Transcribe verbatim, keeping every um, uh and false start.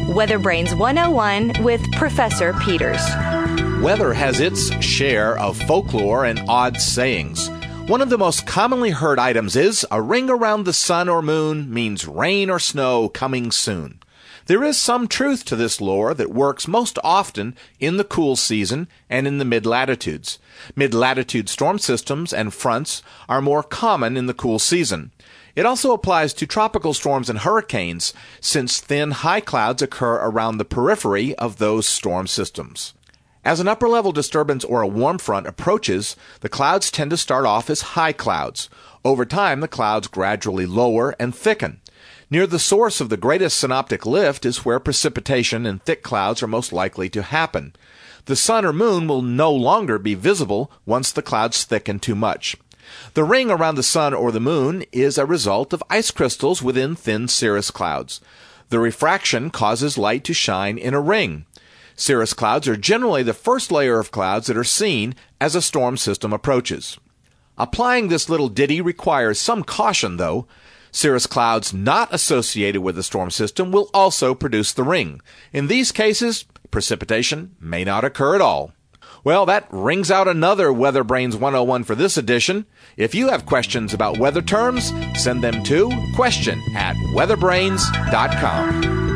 Weather Brains one oh one with Professor Peters. Weather has its share of folklore and odd sayings. One of the most commonly heard items is, a ring around the sun or moon means rain or snow coming soon. There is some truth to this lore that works most often in the cool season and in the mid-latitudes. Mid-latitude storm systems and fronts are more common in the cool season. It also applies to tropical storms and hurricanes, since thin high clouds occur around the periphery of those storm systems. As an upper-level disturbance or a warm front approaches, the clouds tend to start off as high clouds. Over time, the clouds gradually lower and thicken. Near the source of the greatest synoptic lift is where precipitation and thick clouds are most likely to happen. The sun or moon will no longer be visible once the clouds thicken too much. The ring around the sun or the moon is a result of ice crystals within thin cirrus clouds. The refraction causes light to shine in a ring. Cirrus clouds are generally the first layer of clouds that are seen as a storm system approaches. Applying this little ditty requires some caution, though. Cirrus clouds not associated with the storm system will also produce the ring. In these cases, precipitation may not occur at all. Well, that rings out another Weather Brains one oh one for this edition. If you have questions about weather terms, send them to question at weatherbrains dot com.